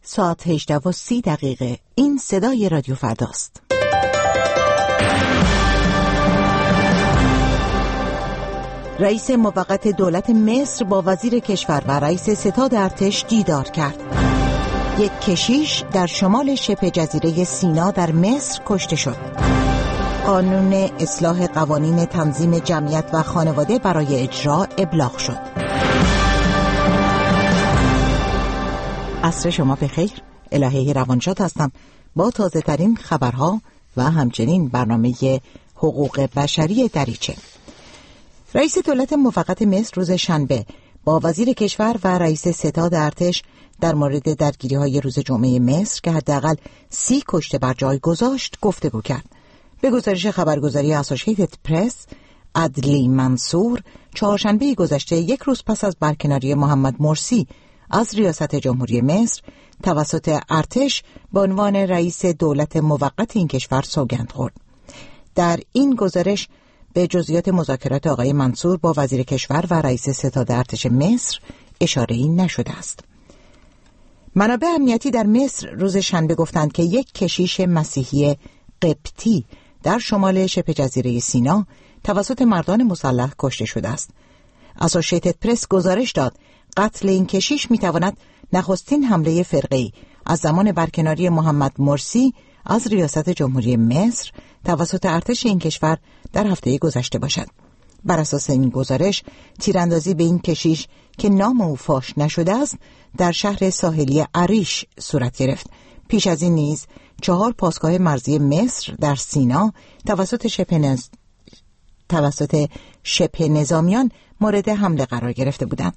ساعت 18:30. این صدای رادیو فرداست. رئیس موقت دولت مصر با وزیر کشور و رئیس ستاد ارتش دیدار کرد. یک کشیش در شمال شبه جزیره سینا در مصر کشته شد. قانون اصلاح قوانین تنظیم جمعیت و خانواده برای اجرا ابلاغ شد. عصر شما بخیر. الهه روانشاد هستم با تازه ترین خبرها و همچنین برنامه حقوق بشری دریچه. رئیس دولت موقت مصر روز شنبه با وزیر کشور و رئیس ستاد ارتش در مورد درگیری‌های روز جمعه مصر که حداقل 30 کشته بر جای گذاشت گفتگو کرد. به گزارش خبرگزاری اسوشییتد پرس، عدلی منصور چهارشنبه گذشته، یک روز پس از برکناری محمد مرسی از ریاست جمهوری مصر توسط ارتش به عنوان رئیس دولت موقت این کشور سوگند خورد. در این گزارش به جزئیات مذاکرات آقای منصور با وزیر کشور و رئیس ستاد ارتش مصر اشاره‌ای نشده است. منابع امنیتی در مصر روز شنبه گفتند که یک کشیش مسیحی قبطی در شمال شبه جزیره سینا توسط مردان مسلح کشته شده است. اسوشییتد پرس گزارش داد قتل این کشیش میتواند نخستین حمله فرقه‌ای از زمان برکناری محمد مرسی از ریاست جمهوری مصر توسط ارتش این کشور در هفته گذشته باشد. بر اساس این گزارش تیراندازی به این کشیش که نام او فاش نشده است در شهر ساحلی عریش صورت گرفت. پیش از این نیز 4 پاسگاه مرزی مصر در سینا توسط شبه نظامیان مورد حمله قرار گرفته بودند.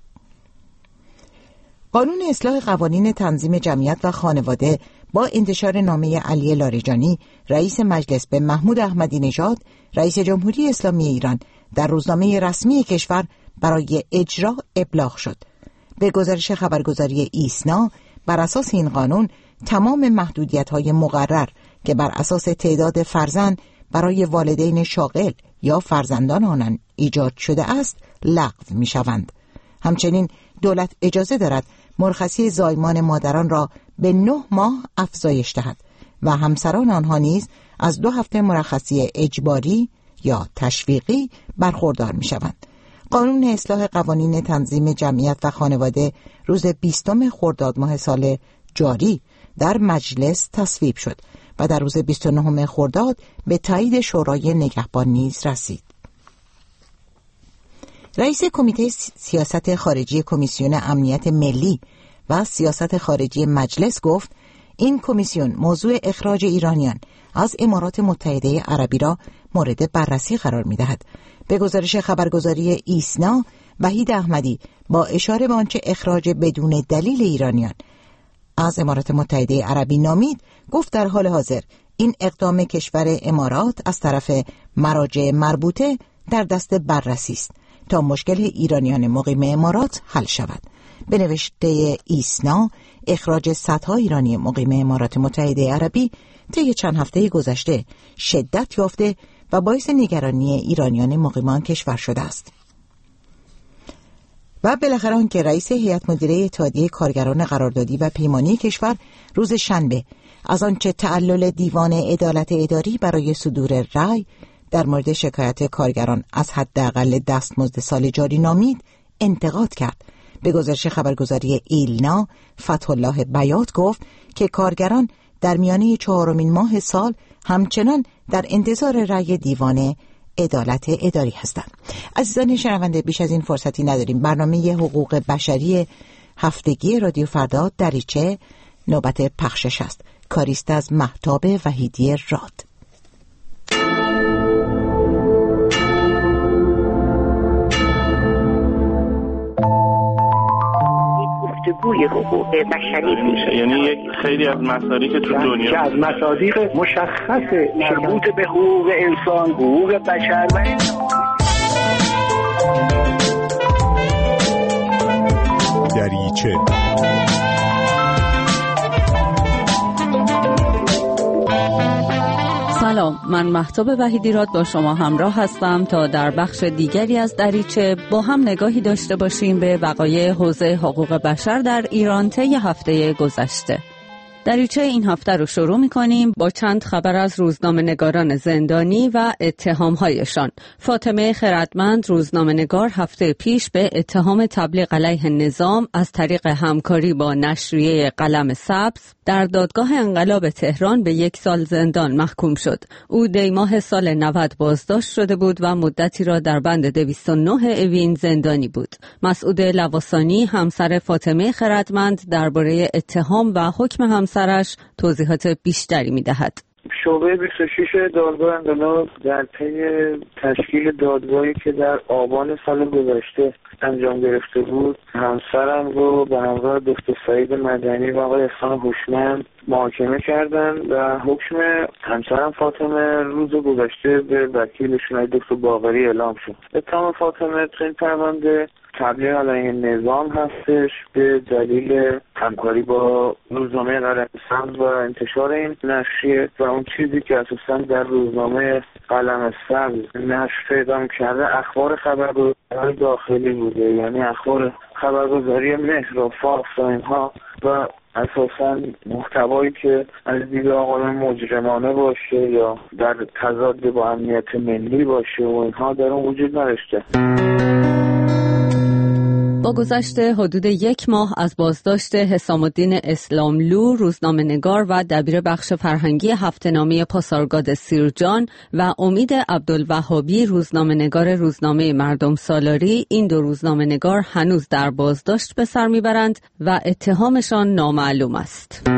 قانون اصلاح قوانین تنظیم جمعیت و خانواده با انتشار نامه علی لاریجانی رئیس مجلس به محمود احمدی نژاد رئیس جمهوری اسلامی ایران در روزنامه رسمی کشور برای اجرا ابلاغ شد. به گزارش خبرگزاری ایسنا، بر اساس این قانون تمام محدودیت‌های مقرر که بر اساس تعداد فرزند برای والدین شاغل یا فرزندان آنان ایجاد شده است لغو می‌شوند. همچنین دولت اجازه دارد مرخصی زایمان مادران را به 9 ماه افزایش دهد و همسران آنها نیز از 2 هفته مرخصی اجباری یا تشویقی برخوردار می‌شوند. قانون اصلاح قوانین تنظیم جمعیت و خانواده روز 20 خرداد ماه سال جاری در مجلس تصویب شد و در روز 29 خرداد به تایید شورای نگهبان نیز رسید. رئیس کمیته سیاست خارجی کمیسیون امنیت ملی و سیاست خارجی مجلس گفت این کمیسیون موضوع اخراج ایرانیان از امارات متحده عربی را مورد بررسی قرار می‌دهد. به گزارش خبرگزاری ایسنا، وحید احمدی با اشاره به آنچه اخراج بدون دلیل ایرانیان از امارات متحده عربی نامید، گفت در حال حاضر این اقدام کشور امارات از طرف مراجع مربوطه در دست بررسی است تا مشکل ایرانیان مقیم امارات حل شود. به نوشته ایسنا، اخراج صدها ایرانی مقیم امارات متحده عربی طی چند هفته گذشته شدت یافته و باعث نگرانی ایرانیان مقیم کشور شده است. و بالاخره آنکه رئیس هیئت مدیره اتحادیه کارگران قراردادی و پیمانی کشور روز شنبه از آنچه تعلل دیوان عدالت اداری برای صدور رأی در مورد شکایت کارگران از حداقل دستمزد سال جاری نامید انتقاد کرد. به گزارش خبرگزاری ایلنا، فتح الله بیات گفت که کارگران در میانه 4مین ماه سال همچنان در انتظار رأی دیوان عدالت اداری هستند. عزیزان شنونده، بیش از این فرصتی نداریم. برنامه حقوق بشری هفتگی رادیو فردا دریچه نوبت پخشش است. کاریست از مهتاب وحیدی راد. گفتگوی حقوق بشری میشه، یعنی یک خیلی از مصادیق که تو دنیا که از مصادیق مشخص مربوط به حقوق انسان، حقوق بشر و دریچه. سلام، من مهتاب وحیدی راد با شما همراه هستم تا در بخش دیگری از دریچه با هم نگاهی داشته باشیم به وقایع حوزه حقوق بشر در ایران طی هفته گذشته. دریچه این هفته رو شروع می‌کنیم با چند خبر از روزنامه‌نگاران زندانی و اتهام‌هایشان. فاطمه خردمند روزنامه‌نگار هفته پیش به اتهام تبلیغ علیه نظام از طریق همکاری با نشریه قلم سبز در دادگاه انقلاب تهران به 1 سال زندان محکوم شد. او دی ماه سال 90 بازداشت شده بود و مدتی را در بند 209 اوین زندانی بود. مسعود لواسانی همسر فاطمه خردمند درباره اتهام و حکم همسرش توضیحات بیشتری می‌دهد. شعبه 26 دادگاه انقلاب در طی تشکیل دادگاهی که در آبان سال گذشته انجام گرفته بود، همسرم رو به همراه دکتر سعید مدنی و آقای احسان هوشمند محاکمه کردند و حکم همسرم فاطمه روز گذشته به وکیلشون دکتر باقری اعلام شد. اتهام فاطمه تو این پرونده تبلیغ علیه نظام هستش به دلیل همکاری با روزنامه قلم سبز و انتشار این نشریه و اون چیزی که اساساً در روزنامه قلم سبز نشر پیدا کرده اخبار خبرگزاری داخلی بوده، یعنی اخبار خبرگزاری مهر و فارس و اینها و اساساً محتوایی که از دید آقایان مجرمانه باشه یا در تضاد با امنیت ملی باشه و اینها در اون وجود نداشته. با گذشت حدود 1 ماه از بازداشت حسام الدین اسلاملو روزنامه‌نگار و دبیر بخش فرهنگی هفته‌نامه پاسارگاد سیرجان و امید عبدالوهابی روزنامه‌نگار روزنامه مردم سالاری، این 2 روزنامه‌نگار هنوز در بازداشت به سر میبرند و اتهامشان نامعلوم است.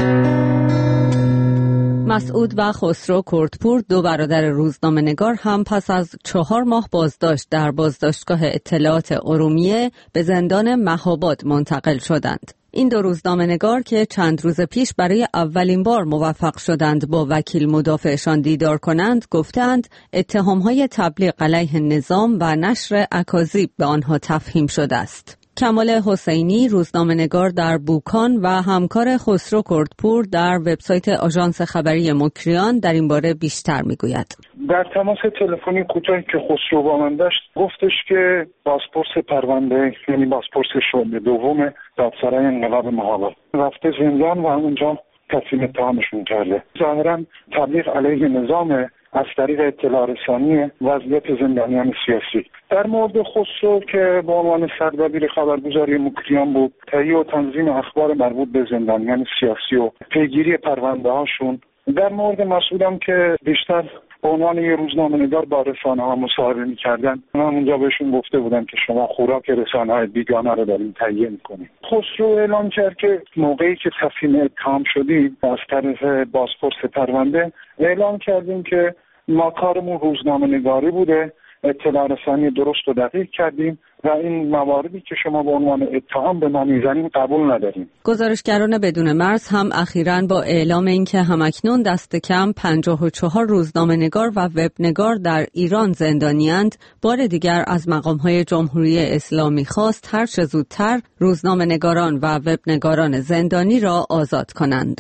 مسعود و خسرو کردپور 2 برادر روزنامه‌نگار هم پس از 4 ماه بازداشت در بازداشتگاه اطلاعات ارومیه به زندان مهاباد منتقل شدند. این 2 روزنامه‌نگار که چند روز پیش برای اولین بار موفق شدند با وکیل مدافعشان دیدار کنند، گفتند اتهام‌های تبلیغ علیه نظام و نشر اکاذیب به آنها تفهیم شده است. کمال حسینی روزنامه‌نگار در بوکان و همکار خسرو کردپور در وبسایت آژانس خبری مکریان در این باره بیشتر میگوید. در تماس تلفنی کوتاهی که خسرو با من داشت گفتش که بازپرس پرونده، یعنی بازپرس شعبه دوم دادسرای انقلاب مهاباد رفته زندان و اونجا تصمیم اتهامشون کرده. ظاهراً تبلیغ علیه نظام از طریق اطلاع رسانی وضعیت زندانیان سیاسی. در مورد خسرو که به عنوان سردبیر خبرگزاری مکریان بود، تهیه و تنظیم اخبار مربوط به زندانیان سیاسی و پیگیری پرونده هاشون. در مورد مسعودم که بیشتر به عنوان یه روزنامه‌نگار با رسانه‌ها مصاحبه می‌کردن، من اونجا بهشون گفته بودم که شما خوراک رسانه‌های بیگانه رو دارین تهیه می‌کنید. خسرو اعلام کرد که موقعی که تصمیم اتهام شدیم از طرف بازپرس پرونده اعلام کردیم که ما کارمون روزنامه‌نگاری بوده، اطلاع رسانی درست و دقیق کردیم و این مواردی که شما به عنوان اتهام به ما میزنیم قبول نداریم. گزارشگران بدون مرز هم اخیراً با اعلام اینکه همکنون دست کم 54 روزنامه‌نگار و وبنگار در ایران زندانی‌اند، بار دیگر از مقام‌های جمهوری اسلامی خواست هر چه زودتر روزنامه‌نگاران و وبنگاران زندانی را آزاد کنند.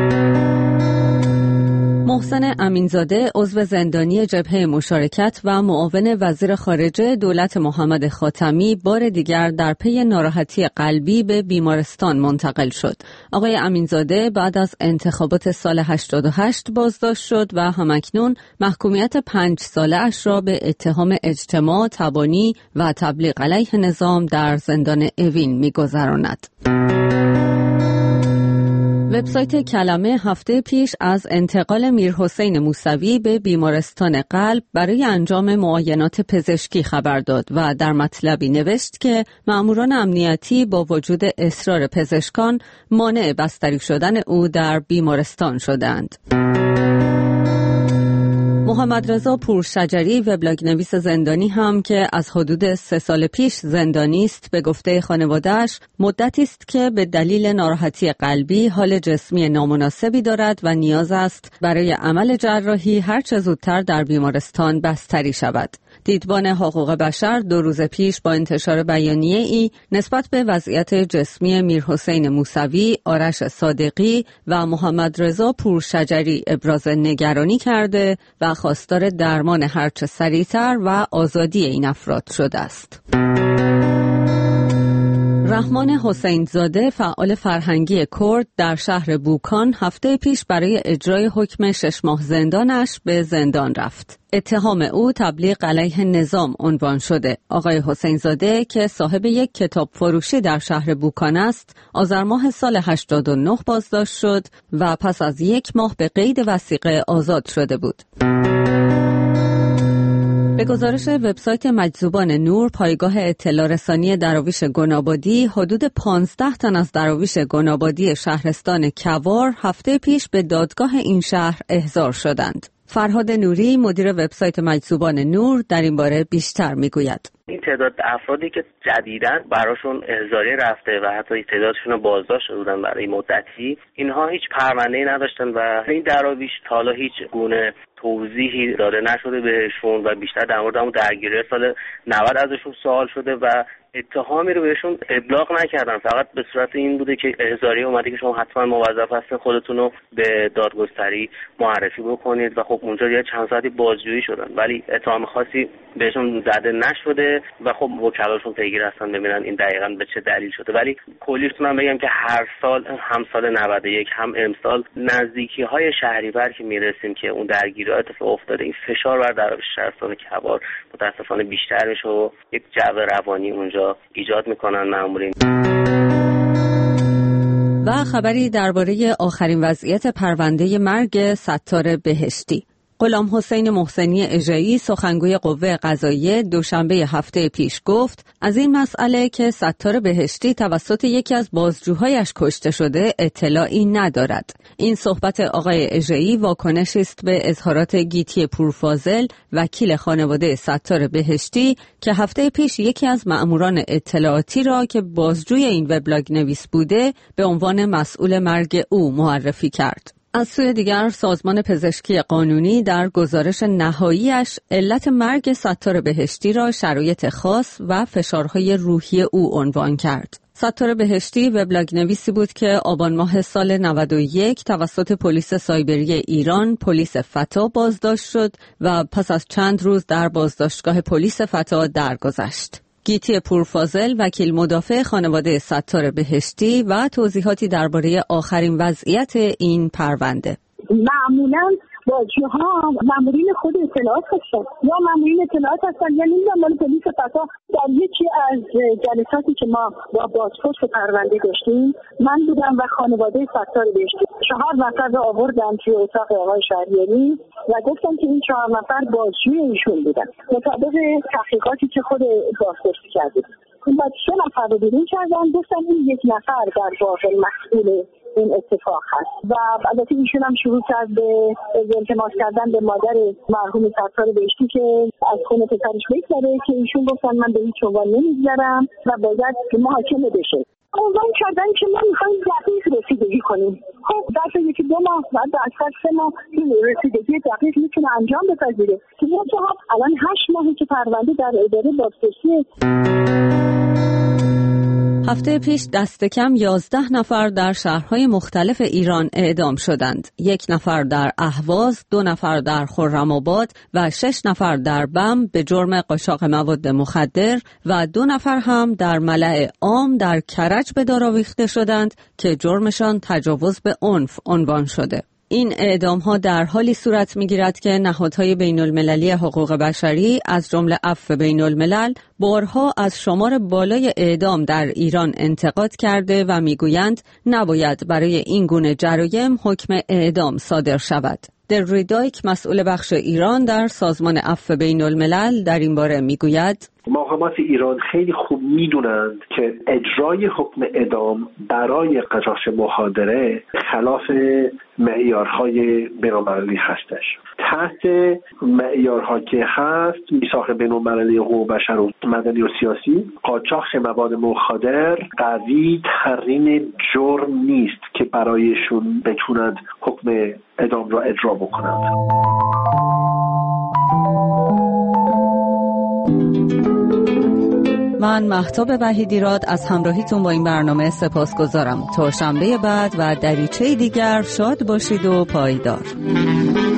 محسن امینزاده عضو زندانی جبهه مشارکت و معاون وزیر خارجه دولت محمد خاتمی بار دیگر در پی ناراحتی قلبی به بیمارستان منتقل شد. آقای امینزاده بعد از انتخابات سال 88 بازداشت شد و همکنون محکومیت 5 ساله اش را به اتهام اجتماع، تبانی و تبلیغ علیه نظام در زندان اوین می‌گذراند. وبسایت کلمه هفته پیش از انتقال میرحسین موسوی به بیمارستان قلب برای انجام معاینات پزشکی خبر داد و در مطلبی نوشت که مأموران امنیتی با وجود اصرار پزشکان مانع بستری شدن او در بیمارستان شدند. محمد رضا پورشجری وبلاگ نویس زندانی هم که از حدود 3 سال پیش زندانی است، به گفته خانواده‌اش مدتی است که به دلیل ناراحتی قلبی حال جسمی نامناسبی دارد و نیاز است برای عمل جراحی هر چه زودتر در بیمارستان بستری شود. دیدبان حقوق بشر 2 روز پیش با انتشار بیانیه‌ای نسبت به وضعیت جسمی میرحسین موسوی، آرش صادقی و محمد رضا پورشجری ابراز نگرانی کرده و خواستار درمان هرچه سریعتر و آزادی این افراد شده است. رحمان حسین زاده فعال فرهنگی کرد در شهر بوکان هفته پیش برای اجرای حکم 6 ماه زندانش به زندان رفت. اتهام او تبلیغ علیه نظام عنوان شده. آقای حسین زاده که صاحب یک کتاب فروشی در شهر بوکان است، آذر ماه سال 89 بازداشت شد و پس از 1 ماه به قید وثیقه آزاد شده بود. به گزارش وبسایت مجذوبان نور، پایگاه اطلاع رسانی دراویش گنابادی، حدود 15 تن از دراویش گنابادی شهرستان کوار هفته پیش به دادگاه این شهر احضار شدند. فرهاد نوری، مدیر وبسایت مجذوبان نور، در این باره بیشتر میگوید. این تعداد افرادی که جدیداً براشون احضاری رفته و حتی تعدادشون رو بازداشت شدن برای مدتی، اینها هیچ پرونده‌ای نداشتن و این دراویش تا حالا هیچ گونه توضیحی داده نشده بهشون و بیشتر در مورد همون درگیری سال 90 ازشون سوال شده و اتهامی رو بهشون ابلاغ نکردن. فقط به صورت این بوده که احضاری اومده که شما حتما موظف هستین خودتون رو به دادگستری معرفی بکنید و خب اونجا یه چند ساعتی بازجویی شدن، ولی اتهام خاصی بهشون زده نشده و خب وکلاشون پیگیر هستن ببینن این دقیقاً به چه دلیل شده. ولی کلیتونم بگم که هر سال، هم سال 91 هم امسال، نزدیکی‌های شهریور که میرسیم که اون درگیری اتفاق افتاده، این فشار بر دراویش شهرستان کوار متأسفانه بیشتر میشه و یک جو روانی اونجا ایجاد میکنن مامورین. و خبری درباره آخرین وضعیت پرونده مرگ ستار بهشتی. غلام حسین محسنی اژه‌ای، سخنگوی قوه قضاییه، دوشنبه هفته پیش گفت از این مسئله که ستار بهشتی توسط یکی از بازجوهایش کشته شده اطلاعی ندارد. این صحبت آقای اژه‌ای واکنشی است به اظهارات گیتی پورفاضل، وکیل خانواده ستار بهشتی، که هفته پیش یکی از مأموران اطلاعاتی را که بازجوی این وبلاگ نویس بوده به عنوان مسئول مرگ او معرفی کرد. از سوی دیگر سازمان پزشکی قانونی در گزارش نهاییش علت مرگ ستار بهشتی را شرایط خاص و فشارهای روحی او عنوان کرد. ستار بهشتی وبلاگ نویسی بود که آبان ماه سال 91 توسط پلیس سایبری ایران، پلیس فتا، بازداشت شد و پس از چند روز در بازداشتگاه پلیس فتا درگذشت. گیتی پورفاضل، وکیل مدافع خانواده ستار بهشتی، و توضیحاتی درباره آخرین وضعیت این پرونده. معمولاً بازجوها مامورین خود اطلاعات هستن یا مامورین اطلاعات هستن یا نمیدونم مال پلیس فتا. در یکی از جلساتی که ما با بازپرس پرونده داشتیم، من بودم و خانواده ستار بهشتی 4 نفر رو آوردن توی اتاق آقای شهریاری و گفتن که این 4 نفر بازجوی ایشون بودن مطابق تحقیقاتی که خود بازپرسی کرده. اون بعد 3 نفر رو بیرون کردن، گفتن این 1 نفر در واقع مسئول این اتفاق هست و البته ایشون هم شروع کرد به التماس کردن به مادر مرحوم ستار بهشتی که از خونه پسرش بگذره که ایشون گفتن من به هیچ عنوان نمیگذرم و باید محاکمه بشه. عنوان کردن که ما میخوایم دقیق رسیدگی کنیم. خب در 1-2 ماه بعد از 3 ماه این رسیدگی دقیق میتونه انجام بپذیره که الان 8 ماهی که پرونده در اداره بازپرسی. هفته پیش دست کم 11 نفر در شهرهای مختلف ایران اعدام شدند. 1 نفر در اهواز، 2 نفر در خرم‌آباد و 6 نفر در بم به جرم قاچاق مواد مخدر و 2 نفر هم در ملأ عام در کرج به دار آویخته شدند که جرمشان تجاوز به عنف عنوان شده. این اعدام‌ها در حالی صورت می‌گیرد که نهادهای بین‌المللی حقوق بشری از جمله عفو بین‌الملل بارها از شمار بالای اعدام در ایران انتقاد کرده و می‌گویند نباید برای این گونه جرایم حکم اعدام صادر شود. دریدایک، مسئول بخش ایران در سازمان عفو بین‌الملل، در این باره می‌گوید محاکمات ایران خیلی خوب میدونند که اجرای حکم اعدام برای قصاص مخادره خلاف معیارهای بین‌المللی هستش. تحت معیارها که هست میثاق بین‌المللی حقوق بشر و مدنی و سیاسی، قاچاق مواد مخدر قوی ترین جرم نیست که برایشون بتونند حکم اعدام را اجرا بکنند. من مهتاب وحیدیراد از همراهیتون با این برنامه سپاسگزارم. تا شنبه بعد و دریچه دیگر شاد باشید و پایدار.